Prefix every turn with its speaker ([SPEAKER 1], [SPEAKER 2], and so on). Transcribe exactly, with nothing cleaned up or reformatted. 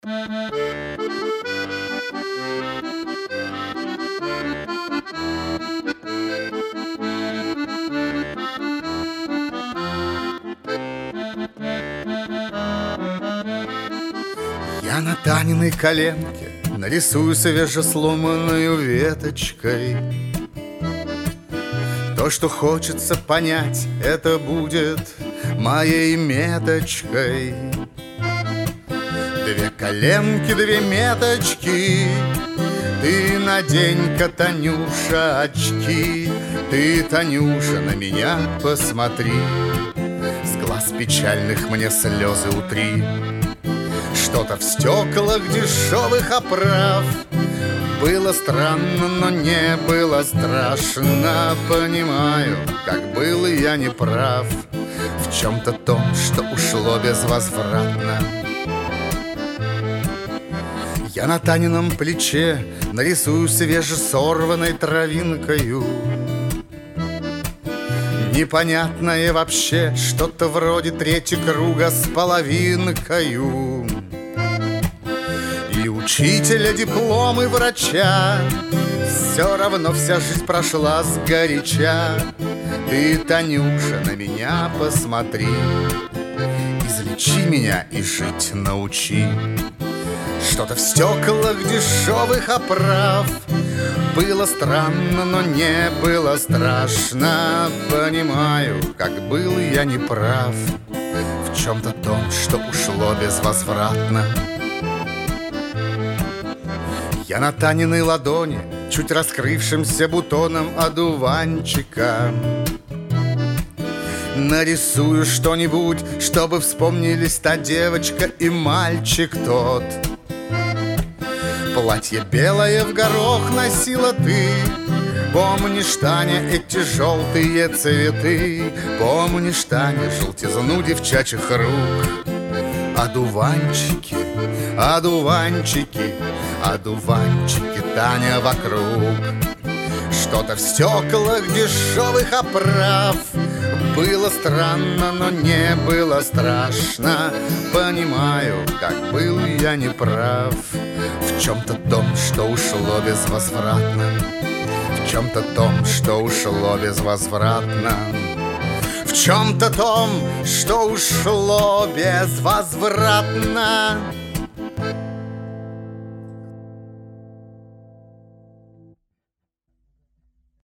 [SPEAKER 1] Я на Таниной коленке нарисую свежесломанную веточкой. То, что хочется понять, это будет моей меточкой. Две коленки, две меточки. Ты надень-ка, Танюша, очки. Ты, Танюша, на меня посмотри. С глаз печальных мне слезы утри. Что-то в стеклах дешевых оправ было странно, но не было страшно. Понимаю, как был я неправ в чем-то том, что ушло безвозвратно. Я на Танином плече нарисую свежесорванной травинкою непонятное вообще, что-то вроде трети круга с половинкою. И учителя, диплом и врача все равно вся жизнь прошла сгоряча. Ты, Танюша, на меня посмотри, излечи меня и жить научи. Что-то в стеклах дешевых оправ было странно, но не было страшно. Понимаю, как был я неправ в чем-то том, что ушло безвозвратно. Я на Таниной ладони, чуть раскрывшимся бутоном одуванчика, нарисую что-нибудь, чтобы вспомнились та девочка и мальчик тот. Платье белое в горох носила ты. Помнишь, Таня, эти желтые цветы? Помнишь, Таня, желтизну девчачьих рук? Одуванчики, одуванчики, одуванчики, Таня, вокруг. Что-то в стеклах дешевых оправ было странно, но не было страшно. Понимаю, как был я неправ в чем-то том, что ушло безвозвратно. В чем-то том, что ушло безвозвратно. В чем-то том, что ушло безвозвратно.